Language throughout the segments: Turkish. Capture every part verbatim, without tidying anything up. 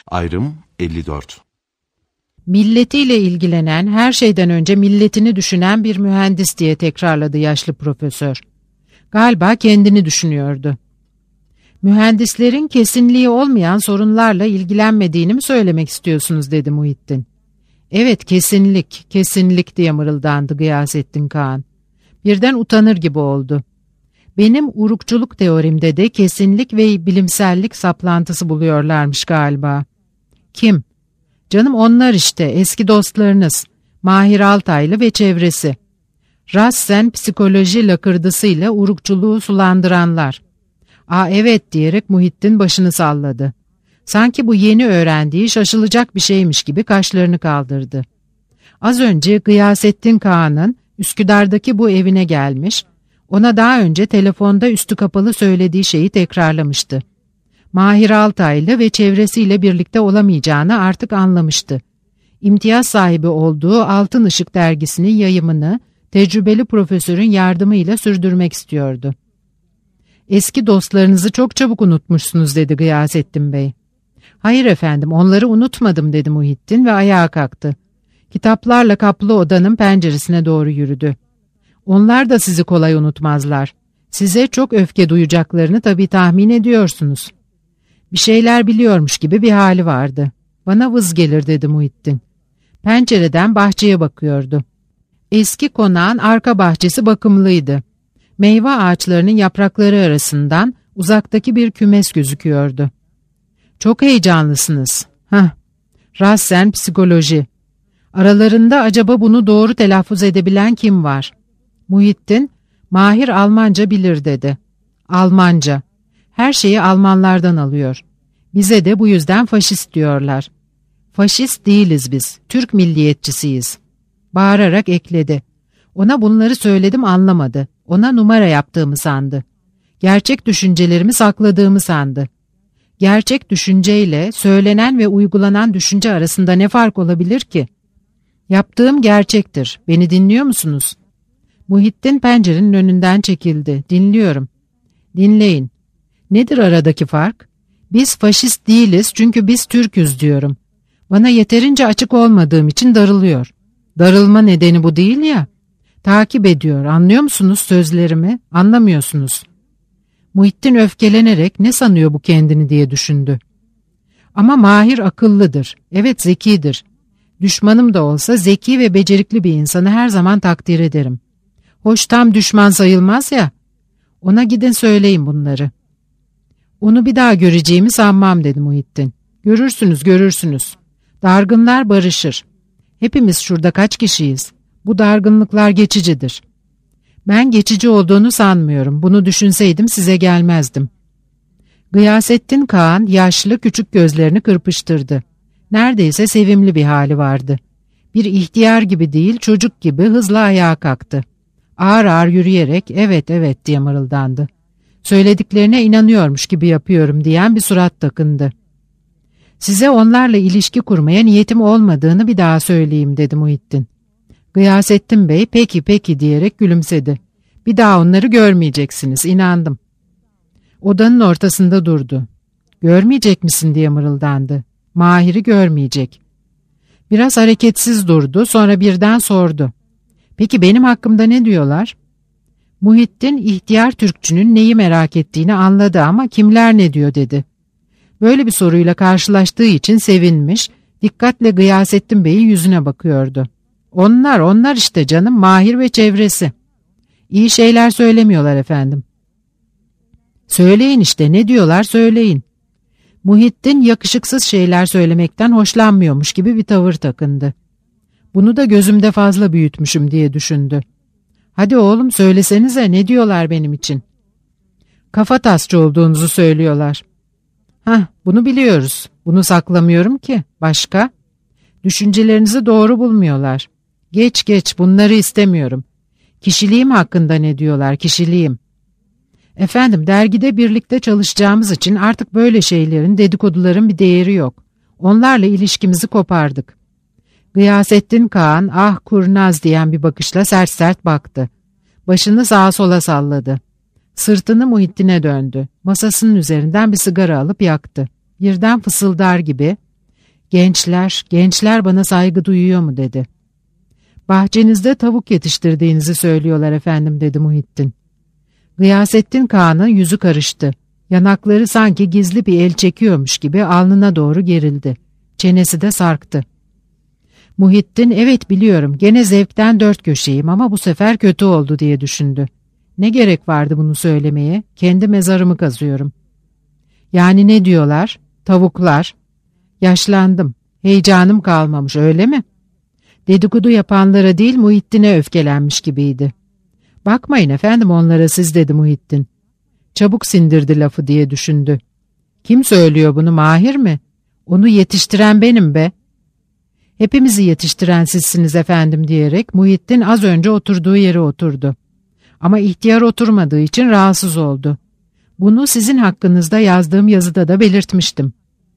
Ayrım elli dört. Milletiyle ilgilenen, her şeyden önce milletini düşünen bir mühendis diye tekrarladı yaşlı profesör. Galiba kendini düşünüyordu. Mühendislerin kesinliği olmayan sorunlarla ilgilenmediğini mi söylemek istiyorsunuz dedi Muhittin. Evet, kesinlik, kesinlik diye mırıldandı Gıyasettin Kağan. Birden utanır gibi oldu. Benim urukçuluk teorimde de kesinlik ve bilimsellik saplantısı buluyorlarmış galiba. Kim? Canım onlar işte, eski dostlarınız. Mahir Altaylı ve çevresi. Rassen psikoloji lakırdısıyla urukçuluğu sulandıranlar. Aa evet diyerek Muhittin başını salladı. Sanki bu yeni öğrendiği şaşılacak bir şeymiş gibi kaşlarını kaldırdı. Az önce Gıyasettin Kağan'ın Üsküdar'daki bu evine gelmiş, ona daha önce telefonda üstü kapalı söylediği şeyi tekrarlamıştı. Mahir Altaylı ve çevresiyle birlikte olamayacağını artık anlamıştı. İmtiyaz sahibi olduğu Altın Işık dergisinin yayımını tecrübeli profesörün yardımıyla sürdürmek istiyordu. Eski dostlarınızı çok çabuk unutmuşsunuz dedi Gıyasettin Bey. Hayır efendim, onları unutmadım dedi Muhittin ve ayağa kalktı. Kitaplarla kaplı odanın penceresine doğru yürüdü. Onlar da sizi kolay unutmazlar. Size çok öfke duyacaklarını tabii tahmin ediyorsunuz. Bir şeyler biliyormuş gibi bir hali vardı. Bana vız gelir dedi Muhittin. Pencereden bahçeye bakıyordu. Eski konağın arka bahçesi bakımlıydı. Meyve ağaçlarının yaprakları arasından uzaktaki bir kümes gözüküyordu. Çok heyecanlısınız. Hah, Rassen psikoloji. Aralarında acaba bunu doğru telaffuz edebilen kim var? Muhittin, Mahir Almanca bilir dedi. Almanca. Her şeyi Almanlardan alıyor. Bize de bu yüzden faşist diyorlar. Faşist değiliz biz, Türk milliyetçisiyiz. Bağırarak ekledi. Ona bunları söyledim anlamadı. Ona numara yaptığımı sandı. Gerçek düşüncelerimi sakladığımı sandı. Gerçek düşünceyle söylenen ve uygulanan düşünce arasında ne fark olabilir ki? Yaptığım gerçektir. Beni dinliyor musunuz? Muhittin pencerenin önünden çekildi. Dinliyorum. Dinleyin. Nedir aradaki fark? Biz faşist değiliz çünkü biz Türk'üz diyorum. Bana yeterince açık olmadığım için darılıyor. Darılma nedeni bu değil ya. Takip ediyor. Anlıyor musunuz sözlerimi? Anlamıyorsunuz. Muhittin öfkelenerek ne sanıyor bu kendini diye düşündü. Ama Mahir akıllıdır. Evet, zekidir. Düşmanım da olsa zeki ve becerikli bir insanı her zaman takdir ederim. Hoş tam düşman sayılmaz ya. Ona gidin söyleyin bunları. Onu bir daha göreceğimi sanmam dedi Muhittin. Görürsünüz görürsünüz. Dargınlar barışır. Hepimiz şurada kaç kişiyiz? Bu dargınlıklar geçicidir. Ben geçici olduğunu sanmıyorum. Bunu düşünseydim size gelmezdim. Gıyasettin Kağan yaşlı küçük gözlerini kırpıştırdı. Neredeyse sevimli bir hali vardı. Bir ihtiyar gibi değil, çocuk gibi hızla ayağa kalktı. Ağır ağır yürüyerek evet evet diye mırıldandı. Söylediklerine inanıyormuş gibi yapıyorum diyen bir surat takındı. Size onlarla ilişki kurmaya niyetim olmadığını bir daha söyleyeyim dedi Muhittin. Gıyasettin Bey peki peki diyerek gülümsedi. Bir daha onları görmeyeceksiniz, inandım. Odanın ortasında durdu. Görmeyecek misin diye mırıldandı. Mahir'i görmeyecek. Biraz hareketsiz durdu, sonra birden sordu. Peki benim hakkımda ne diyorlar? Muhittin ihtiyar Türkçünün neyi merak ettiğini anladı ama kimler ne diyor dedi. Böyle bir soruyla karşılaştığı için sevinmiş, dikkatle Gıyasettin Bey'in yüzüne bakıyordu. Onlar, onlar işte canım, Mahir ve çevresi. İyi şeyler söylemiyorlar efendim. Söyleyin işte, ne diyorlar söyleyin. Muhittin yakışıksız şeyler söylemekten hoşlanmıyormuş gibi bir tavır takındı. Bunu da gözümde fazla büyütmüşüm diye düşündü. Hadi oğlum söylesenize, ne diyorlar benim için? Kafa tasçı olduğunuzu söylüyorlar. Hah, bunu biliyoruz. Bunu saklamıyorum ki. Başka? Düşüncelerinizi doğru bulmuyorlar. Geç geç, bunları istemiyorum. Kişiliğim hakkında ne diyorlar, kişiliğim? Efendim, dergide birlikte çalışacağımız için artık böyle şeylerin, dedikoduların bir değeri yok. Onlarla ilişkimizi kopardık. Gıyasettin Kağan ah kurnaz diyen bir bakışla sert sert baktı. Başını sağa sola salladı. Sırtını Muhittin'e döndü. Masasının üzerinden bir sigara alıp yaktı. Birden fısıldar gibi, Gençler, gençler bana saygı duyuyor mu dedi. Bahçenizde tavuk yetiştirdiğinizi söylüyorlar efendim dedi Muhittin. Gıyasettin Kağan'ın yüzü karıştı. Yanakları sanki gizli bir el çekiyormuş gibi alnına doğru gerildi. Çenesi de sarktı. Muhittin evet biliyorum gene zevkten dört köşeyim ama bu sefer kötü oldu diye düşündü. Ne gerek vardı bunu söylemeye? Kendi mezarımı kazıyorum. Yani ne diyorlar? Tavuklar. Yaşlandım. Heyecanım kalmamış öyle mi? Dedikodu yapanlara değil Muhittin'e öfkelenmiş gibiydi. Bakmayın efendim onlara siz dedi Muhittin. Çabuk sindirdi lafı diye düşündü. Kim söylüyor bunu Mahir mi? Onu yetiştiren benim be. Hepimizi yetiştiren sizsiniz efendim diyerek Muhittin az önce oturduğu yere oturdu. Ama ihtiyar oturmadığı için rahatsız oldu. Bunu sizin hakkınızda yazdığım yazıda da belirtmiştim.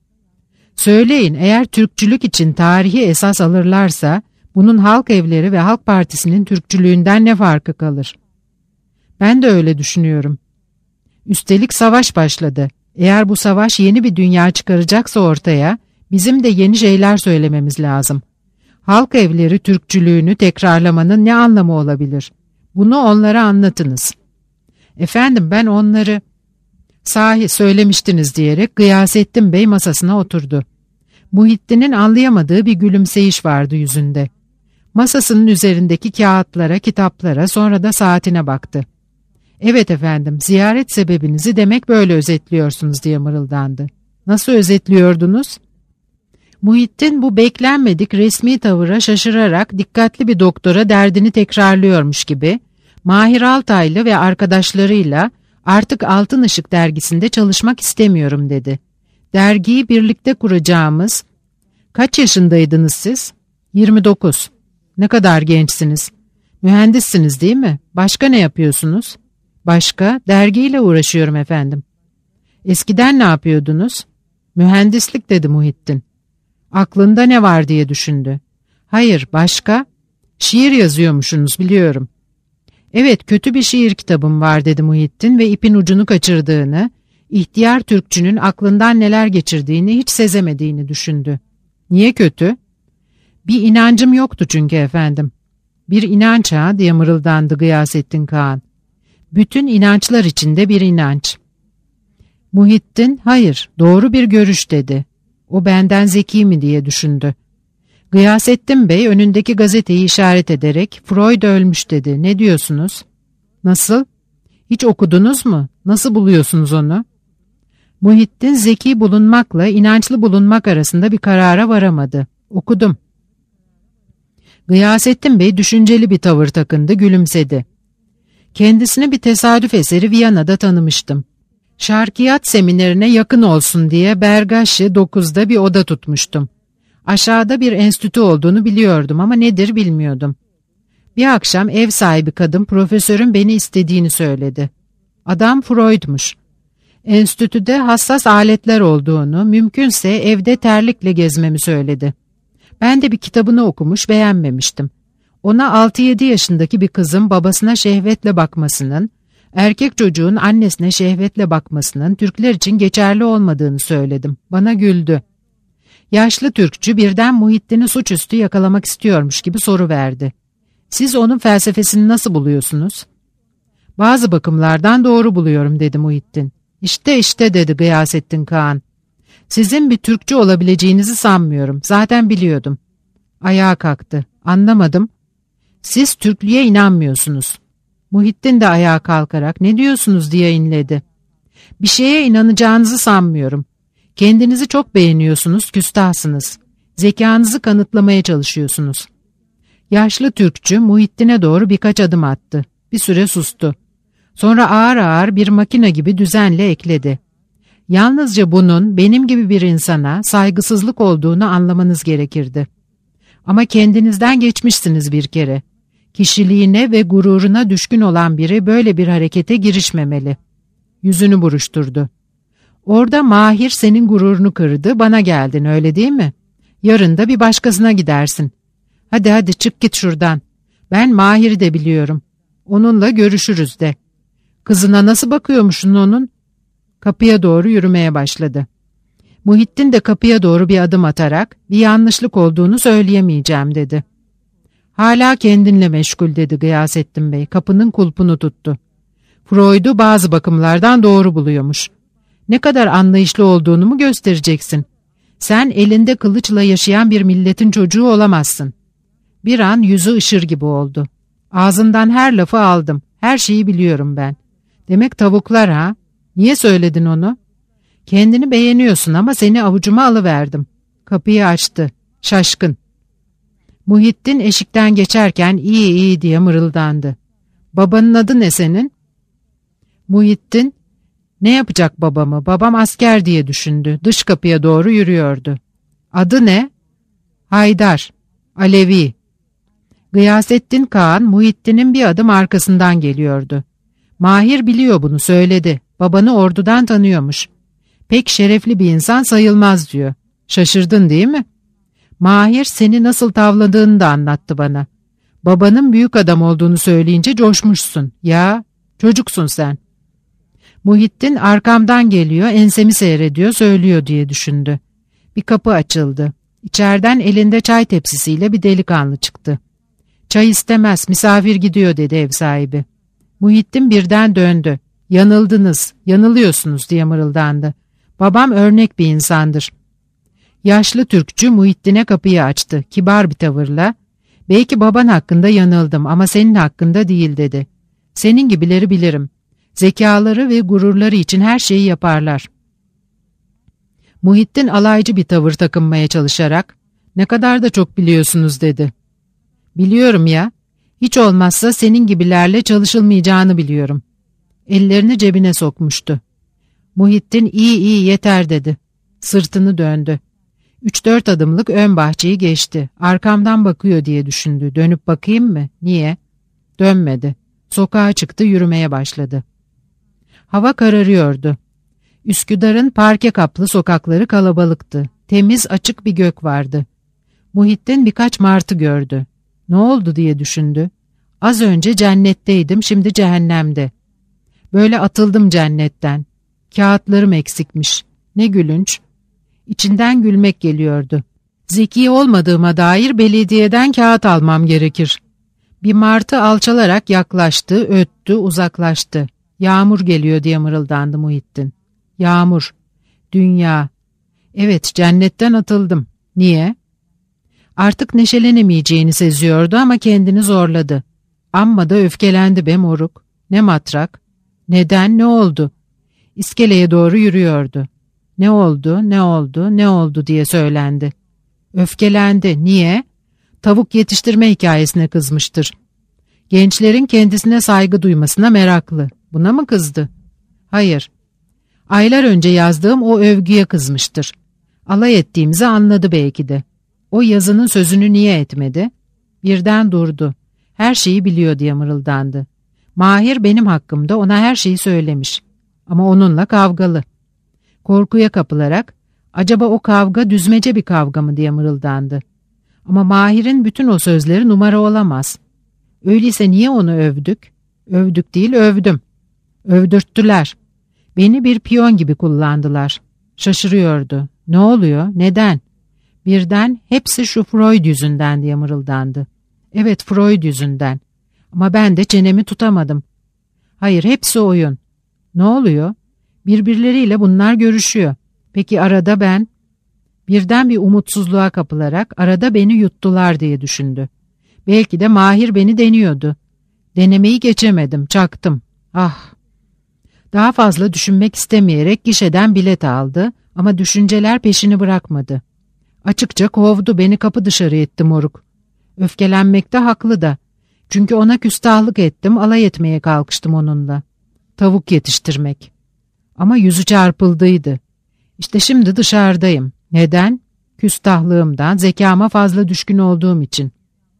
Söyleyin eğer Türkçülük için tarihi esas alırlarsa bunun Halk Evleri ve Halk Partisi'nin Türkçülüğünden ne farkı kalır? Ben de öyle düşünüyorum. Üstelik savaş başladı. Eğer bu savaş yeni bir dünya çıkaracaksa ortaya, bizim de yeni şeyler söylememiz lazım. Halk Evleri Türkçülüğünü tekrarlamanın ne anlamı olabilir? Bunu onlara anlatınız. Efendim ben onları... Sahi söylemiştiniz diyerek Gıyasettin Bey masasına oturdu. Muhittin'in anlayamadığı bir gülümseyiş vardı yüzünde. Masasının üzerindeki kağıtlara, kitaplara sonra da saatine baktı. Evet efendim, ziyaret sebebinizi demek böyle özetliyorsunuz diye mırıldandı. Nasıl özetliyordunuz? Muhittin bu beklenmedik resmi tavıra şaşırarak dikkatli bir doktora derdini tekrarlıyormuş gibi Mahir Altaylı ve arkadaşlarıyla artık Altın Işık dergisinde çalışmak istemiyorum dedi. Dergiyi birlikte kuracağımız... Kaç yaşındaydınız siz? yirmi dokuz. Ne kadar gençsiniz. Mühendissiniz değil mi? Başka ne yapıyorsunuz? Başka, dergiyle uğraşıyorum efendim. Eskiden ne yapıyordunuz? Mühendislik dedi Muhittin. Aklında ne var diye düşündü. Hayır, başka? Şiir yazıyormuşsunuz biliyorum. Evet, kötü bir şiir kitabım var dedi Muhittin ve ipin ucunu kaçırdığını, ihtiyar Türkçünün aklından neler geçirdiğini hiç sezemediğini düşündü. Niye kötü? Bir inancım yoktu çünkü efendim. Bir inanç ha diye mırıldandı Gıyasettin Kağan. Bütün inançlar içinde bir inanç. Muhittin hayır doğru bir görüş dedi. O benden zeki mi diye düşündü. Gıyasettin Bey önündeki gazeteyi işaret ederek Freud ölmüş dedi. Ne diyorsunuz? Nasıl? Hiç okudunuz mu? Nasıl buluyorsunuz onu? Muhittin zeki bulunmakla inançlı bulunmak arasında bir karara varamadı. Okudum. Gıyasettin Bey düşünceli bir tavır takındı, gülümsedi. Kendisini bir tesadüf eseri Viyana'da tanımıştım. Şarkiyat seminerine yakın olsun diye Bergaşi dokuzda bir oda tutmuştum. Aşağıda bir enstitü olduğunu biliyordum ama nedir bilmiyordum. Bir akşam ev sahibi kadın profesörün beni istediğini söyledi. Adam Freud'muş. Enstitüde hassas aletler olduğunu, mümkünse evde terlikle gezmemi söyledi. Ben de bir kitabını okumuş, beğenmemiştim. Ona altı yedi yaşındaki bir kızın babasına şehvetle bakmasının, erkek çocuğun annesine şehvetle bakmasının Türkler için geçerli olmadığını söyledim. Bana güldü. Yaşlı Türkçü birden Muhittin'i suçüstü yakalamak istiyormuş gibi soru verdi. Siz onun felsefesini nasıl buluyorsunuz? Bazı bakımlardan doğru buluyorum dedi Muhittin. İşte işte dedi Gıyasettin Kağan. Sizin bir Türkçü olabileceğinizi sanmıyorum. Zaten biliyordum. Ayağa kalktı. Anlamadım. Siz Türklüğe inanmıyorsunuz. Muhittin de ayağa kalkarak ne diyorsunuz diye inledi. Bir şeye inanacağınızı sanmıyorum. Kendinizi çok beğeniyorsunuz, küstahsınız. Zekanızı kanıtlamaya çalışıyorsunuz. Yaşlı Türkçü Muhittin'e doğru birkaç adım attı. Bir süre sustu. Sonra ağır ağır bir makine gibi düzenle ekledi. Yalnızca bunun benim gibi bir insana saygısızlık olduğunu anlamanız gerekirdi. Ama kendinizden geçmişsiniz bir kere. Kişiliğine ve gururuna düşkün olan biri böyle bir harekete girişmemeli. Yüzünü buruşturdu. Orada Mahir senin gururunu kırdı, bana geldin öyle değil mi? Yarın da bir başkasına gidersin. Hadi hadi çık git şuradan. Ben Mahir'i de biliyorum. Onunla görüşürüz de. Kızına nasıl bakıyormuşsun onun? Kapıya doğru yürümeye başladı. Muhittin de kapıya doğru bir adım atarak bir yanlışlık olduğunu söyleyemeyeceğim dedi. Hala kendinle meşgul dedi Gıyasettin Bey. Kapının kulpunu tuttu. Freud'u bazı bakımlardan doğru buluyormuş. Ne kadar anlayışlı olduğunu mu göstereceksin? Sen elinde kılıçla yaşayan bir milletin çocuğu olamazsın. Bir an yüzü ışır gibi oldu. Ağzından her lafı aldım. Her şeyi biliyorum ben. Demek tavuklar ha? Niye söyledin onu? Kendini beğeniyorsun ama seni avucuma alıverdim. Kapıyı açtı. Şaşkın. Muhittin eşikten geçerken iyi iyi diye mırıldandı. Babanın adı ne senin? Muhittin, ne yapacak babamı? Babam asker diye düşündü. Dış kapıya doğru yürüyordu. Adı ne? Haydar. Alevi. Gıyasettin Kağan, Muhittin'in bir adım arkasından geliyordu. Mahir biliyor bunu, söyledi. Babanı ordudan tanıyormuş. Pek şerefli bir insan sayılmaz diyor. Şaşırdın değil mi? Mahir seni nasıl tavladığını da anlattı bana. Babanın büyük adam olduğunu söyleyince coşmuşsun. Ya, çocuksun sen. Muhittin arkamdan geliyor, ensemi seyrediyor, söylüyor diye düşündü. Bir kapı açıldı. İçeriden elinde çay tepsisiyle bir delikanlı çıktı. Çay istemez, misafir gidiyor dedi ev sahibi. Muhittin birden döndü. Yanıldınız, yanılıyorsunuz diye mırıldandı. Babam örnek bir insandır. Yaşlı Türkçü Muhittin'e kapıyı açtı, kibar bir tavırla. Belki baban hakkında yanıldım ama senin hakkında değil dedi. Senin gibileri bilirim. Zekaları ve gururları için her şeyi yaparlar. Muhittin alaycı bir tavır takınmaya çalışarak, ne kadar da çok biliyorsunuz dedi. Biliyorum ya, hiç olmazsa senin gibilerle çalışılmayacağını biliyorum. Ellerini cebine sokmuştu. Muhittin iyi iyi yeter dedi. Sırtını döndü. Üç dört adımlık ön bahçeyi geçti. Arkamdan bakıyor diye düşündü. Dönüp bakayım mı? Niye? Dönmedi. Sokağa çıktı, yürümeye başladı. Hava kararıyordu. Üsküdar'ın parke kaplı sokakları kalabalıktı. Temiz açık bir gök vardı. Muhittin birkaç martı gördü. Ne oldu diye düşündü. Az önce cennetteydim, şimdi cehennemde. Böyle atıldım cennetten. Kağıtlarım eksikmiş. Ne gülünç. İçinden gülmek geliyordu. Zeki olmadığıma dair belediyeden kağıt almam gerekir. Bir martı alçalarak yaklaştı, öttü, uzaklaştı. Yağmur geliyor diye mırıldandı Muhittin. Yağmur. Dünya. Evet, cennetten atıldım. Niye? Artık neşelenemeyeceğini seziyordu ama kendini zorladı. Amma da öfkelendi be moruk. Ne matrak. Neden, ne oldu? İskeleye doğru yürüyordu. Ne oldu, ne oldu, ne oldu diye söylendi. Öfkelendi. Niye? Tavuk yetiştirme hikayesine kızmıştır. Gençlerin kendisine saygı duymasına meraklı. Buna mı kızdı? Hayır. Aylar önce yazdığım o övgüye kızmıştır. Alay ettiğimizi anladı belki de. O yazının sözünü niye etmedi? Birden durdu. Her şeyi biliyor diye mırıldandı. Mahir benim hakkımda ona her şeyi söylemiş. Ama onunla kavgalı. Korkuya kapılarak, acaba o kavga düzmece bir kavga mı diye mırıldandı. Ama Mahir'in bütün o sözleri numara olamaz. Öyleyse niye onu övdük? Övdük değil, övdüm. Övdürttüler. Beni bir piyon gibi kullandılar. Şaşırıyordu. Ne oluyor? Neden? Birden hepsi şu Freud yüzünden diye mırıldandı. Evet, Freud yüzünden. Ama ben de çenemi tutamadım. Hayır, hepsi oyun. Ne oluyor? Birbirleriyle bunlar görüşüyor. Peki arada ben? Birden bir umutsuzluğa kapılarak arada beni yuttular diye düşündü. Belki de Mahir beni deniyordu. Denemeyi geçemedim, çaktım. Ah! Daha fazla düşünmek istemeyerek gişeden bilet aldı ama düşünceler peşini bırakmadı. Açıkça kovdu, beni kapı dışarı etti moruk. Öfkelenmekte haklı da. Çünkü ona küstahlık ettim, alay etmeye kalkıştım onunla. Tavuk yetiştirmek. Ama yüzü çarpıldıydı. İşte şimdi dışarıdayım. Neden? Küstahlığımdan, zekama fazla düşkün olduğum için.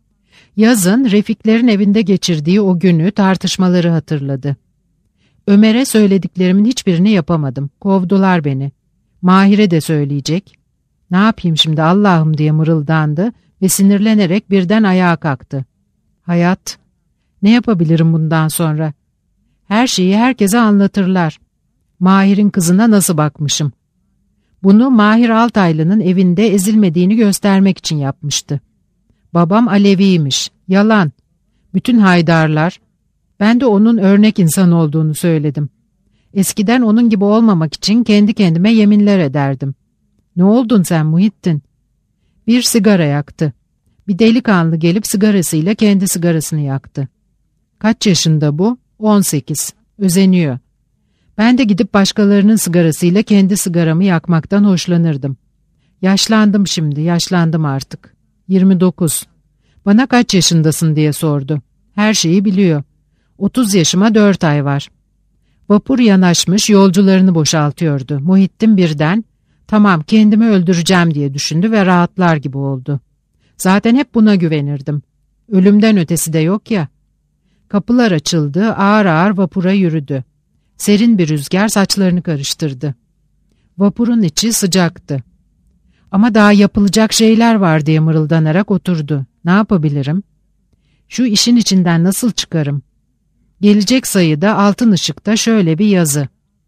Yazın Refiklerin evinde geçirdiği o günü, tartışmaları hatırladı. Ömer'e söylediklerimin hiçbirini yapamadım. Kovdular beni. Mahir'e de söyleyecek. Ne yapayım şimdi Allah'ım diye mırıldandı ve sinirlenerek birden ayağa kalktı. Hayat. Ne yapabilirim bundan sonra? Her şeyi herkese anlatırlar. Mahir'in kızına nasıl bakmışım? Bunu Mahir Altaylı'nın evinde ezilmediğini göstermek için yapmıştı. Babam Aleviymiş. Yalan. Bütün haydarlar. Ben de onun örnek insan olduğunu söyledim. Eskiden onun gibi olmamak için kendi kendime yeminler ederdim. Ne oldun sen Muhittin? Bir sigara yaktı. Bir delikanlı gelip sigarasıyla kendi sigarasını yaktı. Kaç yaşında bu? on sekiz. Özeniyor. Ben de gidip başkalarının sigarasıyla kendi sigaramı yakmaktan hoşlanırdım. Yaşlandım şimdi, yaşlandım artık. yirmi dokuz. Bana kaç yaşındasın diye sordu. Her şeyi biliyor. otuz yaşıma dört ay var. Vapur yanaşmış, yolcularını boşaltıyordu. Muhittin birden, tamam kendimi öldüreceğim diye düşündü ve rahatlar gibi oldu. Zaten hep buna güvenirdim. Ölümden ötesi de yok ya. Kapılar açıldı, ağır ağır vapura yürüdü. Serin bir rüzgar saçlarını karıştırdı. Vapurun içi sıcaktı. Ama daha yapılacak şeyler var diye mırıldanarak oturdu. Ne yapabilirim? Şu işin içinden nasıl çıkarım? Gelecek sayıda altın ışıkta şöyle bir yazı.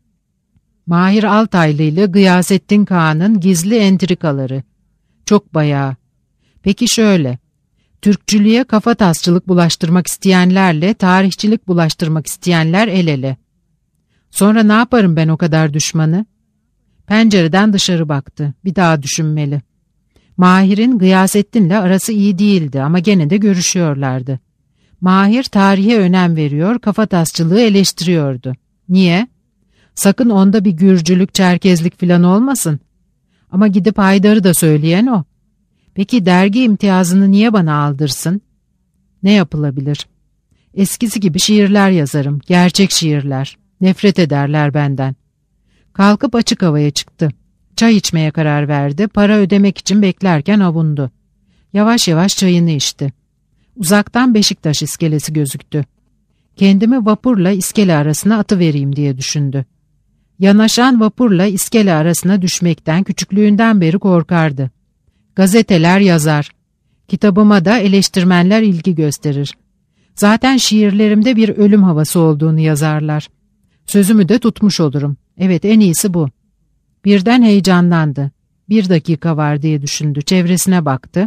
Mahir Altaylı ile Gıyasettin Kağan'ın gizli entrikaları. Çok bayağı. Peki şöyle. Türkçülüğe kafatasçılık bulaştırmak isteyenlerle tarihçilik bulaştırmak isteyenler el ele. Sonra ne yaparım ben o kadar düşmanı? Pencereden dışarı baktı. Bir daha düşünmeli. Mahir'in Gıyasettin'le arası iyi değildi ama gene de görüşüyorlardı. Mahir tarihe önem veriyor, kafatasçılığı eleştiriyordu. Niye? Sakın onda bir Gürcülük, Çerkezlik filan olmasın. Ama gidip Haydar'ı da söyleyen o. Peki dergi imtiyazını niye bana aldırsın? Ne yapılabilir? Eskisi gibi şiirler yazarım, gerçek şiirler. Nefret ederler benden. Kalkıp açık havaya çıktı. Çay içmeye karar verdi, para ödemek için beklerken avundu. Yavaş yavaş çayını içti. Uzaktan Beşiktaş iskelesi gözüktü. Kendimi vapurla iskele arasına atıvereyim diye düşündü. Yanaşan vapurla iskele arasına düşmekten küçüklüğünden beri korkardı. Gazeteler yazar. Kitabıma da eleştirmenler ilgi gösterir. Zaten şiirlerimde bir ölüm havası olduğunu yazarlar. Sözümü de tutmuş olurum. Evet, en iyisi bu. Birden heyecanlandı. Bir dakika var diye düşündü. Çevresine baktı.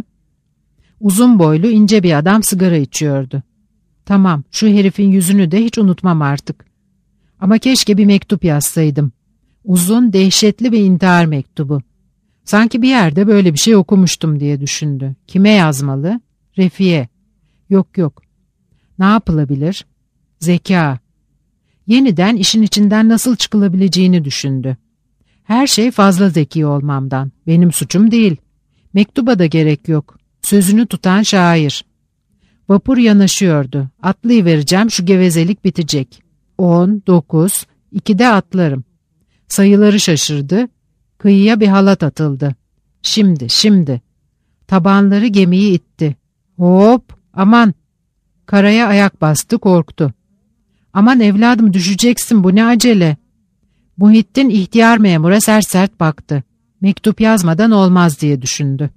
Uzun boylu ince bir adam sigara içiyordu. Tamam, şu herifin yüzünü de hiç unutmam artık. Ama keşke bir mektup yazsaydım. Uzun, dehşetli bir intihar mektubu. Sanki bir yerde böyle bir şey okumuştum diye düşündü. Kime yazmalı? Refiye. Yok yok. Ne yapılabilir? Zeka. Yeniden işin içinden nasıl çıkılabileceğini düşündü. Her şey fazla zeki olmamdan. Benim suçum değil. Mektuba da gerek yok. Sözünü tutan şair. Vapur yanaşıyordu. Atlayıvereceğim, şu gevezelik bitecek. On, dokuz, ikide atlarım. Sayıları şaşırdı. Kıyıya bir halat atıldı. Şimdi, şimdi. Tabanları gemiyi itti. Hop, aman. Karaya ayak bastı, korktu. Aman evladım, düşeceksin, bu ne acele. Muhittin ihtiyar memura sert sert baktı. Mektup yazmadan olmaz diye düşündü.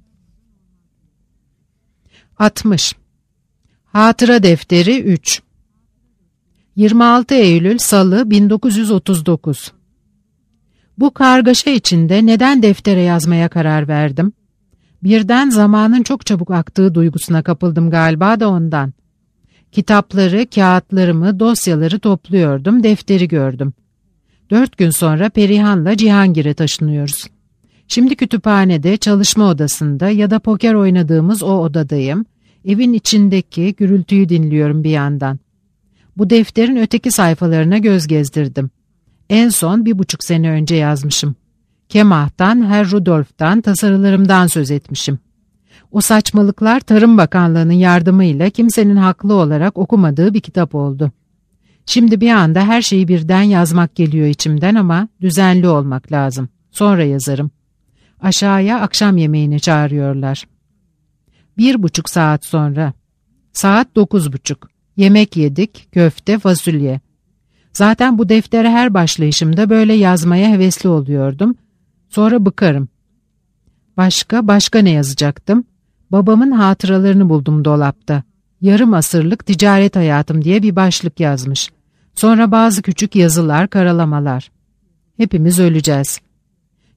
altmış. Hatıra defteri üç. yirmi altı Eylül Salı bin dokuz yüz otuz dokuz. Bu kargaşa içinde neden deftere yazmaya karar verdim? Birden zamanın çok çabuk aktığı duygusuna kapıldım galiba da ondan. Kitapları, kağıtlarımı, dosyaları topluyordum, defteri gördüm. Dört gün sonra Perihan'la Cihangir'e taşınıyoruz. Şimdi kütüphanede, çalışma odasında ya da poker oynadığımız o odadayım. Evin içindeki gürültüyü dinliyorum bir yandan. Bu defterin öteki sayfalarına göz gezdirdim. En son bir buçuk sene önce yazmışım. Kemah'tan, Herr Rudolf'tan, tasarılarımdan söz etmişim. O saçmalıklar Tarım Bakanlığı'nın yardımıyla kimsenin haklı olarak okumadığı bir kitap oldu. Şimdi bir anda her şeyi birden yazmak geliyor içimden ama düzenli olmak lazım. Sonra yazarım. Aşağıya akşam yemeğine çağırıyorlar. Bir buçuk saat sonra. Saat dokuz buçuk. Yemek yedik, köfte, fasulye. Zaten bu deftere her başlayışımda böyle yazmaya hevesli oluyordum. Sonra bıkarım. Başka, başka ne yazacaktım? Babamın hatıralarını buldum dolapta. Yarım asırlık ticaret hayatım diye bir başlık yazmış. Sonra bazı küçük yazılar, karalamalar. Hepimiz öleceğiz.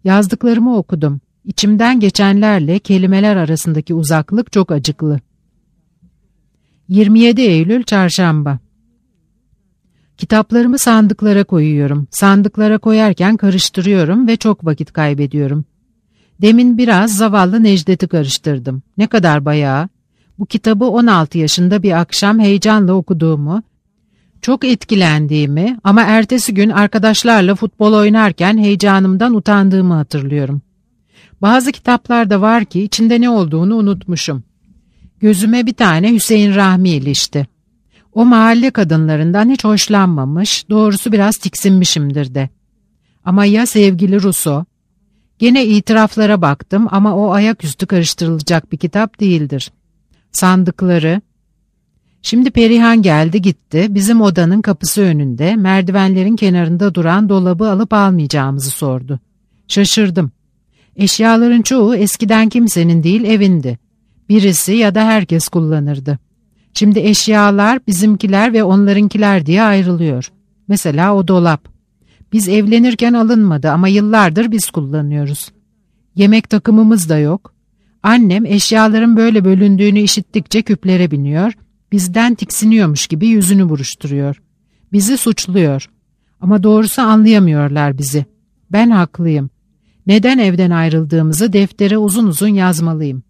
Yazdıklarımı okudum. İçimden geçenlerle kelimeler arasındaki uzaklık çok acıklı. yirmi yedi Eylül Çarşamba. Kitaplarımı sandıklara koyuyorum. Sandıklara koyarken karıştırıyorum ve çok vakit kaybediyorum. Demin biraz zavallı Necdet'i karıştırdım. Ne kadar bayağı. Bu kitabı on altı yaşında bir akşam heyecanla okuduğumu, çok etkilendiğimi ama ertesi gün arkadaşlarla futbol oynarken heyecanımdan utandığımı hatırlıyorum. Bazı kitaplar da var ki içinde ne olduğunu unutmuşum. Gözüme bir tane Hüseyin Rahmi ilişti. O mahalle kadınlarından hiç hoşlanmamış, doğrusu biraz tiksinmişimdir de. Ama ya sevgili Rousseau? Gene itiraflara baktım ama o ayaküstü karıştırılacak bir kitap değildir. Sandıkları. Şimdi Perihan geldi gitti, bizim odanın kapısı önünde, merdivenlerin kenarında duran dolabı alıp almayacağımızı sordu. Şaşırdım. Eşyaların çoğu eskiden kimsenin değil evindi. Birisi ya da herkes kullanırdı. Şimdi eşyalar bizimkiler ve onlarınkiler diye ayrılıyor. Mesela o dolap. Biz evlenirken alınmadı ama yıllardır biz kullanıyoruz. Yemek takımımız da yok. Annem eşyaların böyle bölündüğünü işittikçe küplere biniyor, bizden tiksiniyormuş gibi yüzünü buruşturuyor. Bizi suçluyor. Ama doğrusu anlayamıyorlar bizi. Ben haklıyım. Neden evden ayrıldığımızı deftere uzun uzun yazmalıyım.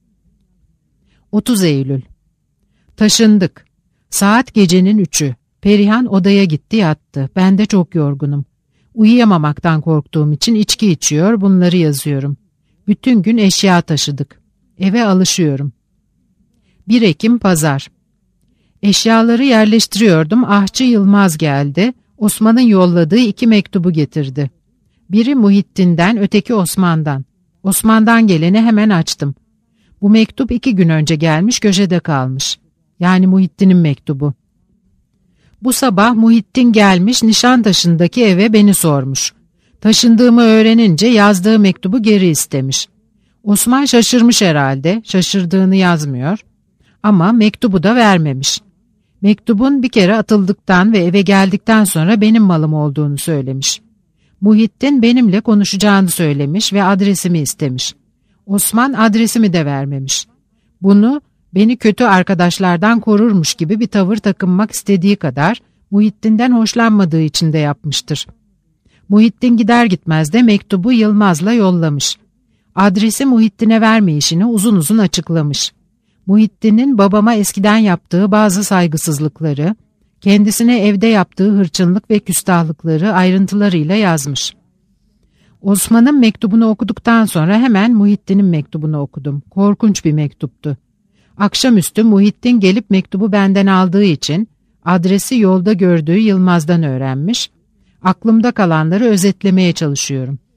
otuz Eylül. Taşındık. Saat gecenin üçü. Perihan odaya gitti yattı. Ben de çok yorgunum. Uyuyamamaktan korktuğum için içki içiyor, bunları yazıyorum. Bütün gün eşya taşıdık. Eve alışıyorum. bir Ekim Pazar. Eşyaları yerleştiriyordum. Ahçı Yılmaz geldi. Osman'ın yolladığı iki mektubu getirdi. Biri Muhittin'den, öteki Osman'dan. Osman'dan geleni hemen açtım. Bu mektup iki gün önce gelmiş, köşede kalmış. Yani Muhittin'in mektubu. Bu sabah Muhittin gelmiş, Nişantaşı'ndaki eve beni sormuş. Taşındığımı öğrenince yazdığı mektubu geri istemiş. Osman şaşırmış herhalde, şaşırdığını yazmıyor. Ama mektubu da vermemiş. Mektubun bir kere atıldıktan ve eve geldikten sonra benim malım olduğunu söylemiş. Muhittin benimle konuşacağını söylemiş ve adresimi istemiş. Osman adresimi de vermemiş. Bunu beni kötü arkadaşlardan korurmuş gibi bir tavır takınmak istediği kadar Muhittin'den hoşlanmadığı için de yapmıştır. Muhittin gider gitmez de mektubu Yılmaz'la yollamış. Adresi Muhittin'e vermeyişini uzun uzun açıklamış. Muhittin'in babama eskiden yaptığı bazı saygısızlıkları, kendisine evde yaptığı hırçınlık ve küstahlıkları ayrıntılarıyla yazmış. Osman'ın mektubunu okuduktan sonra hemen Muhittin'in mektubunu okudum. Korkunç bir mektuptu. Akşamüstü Muhittin gelip mektubu benden aldığı için adresi yolda gördüğü Yılmaz'dan öğrenmiş. Aklımda kalanları özetlemeye çalışıyorum.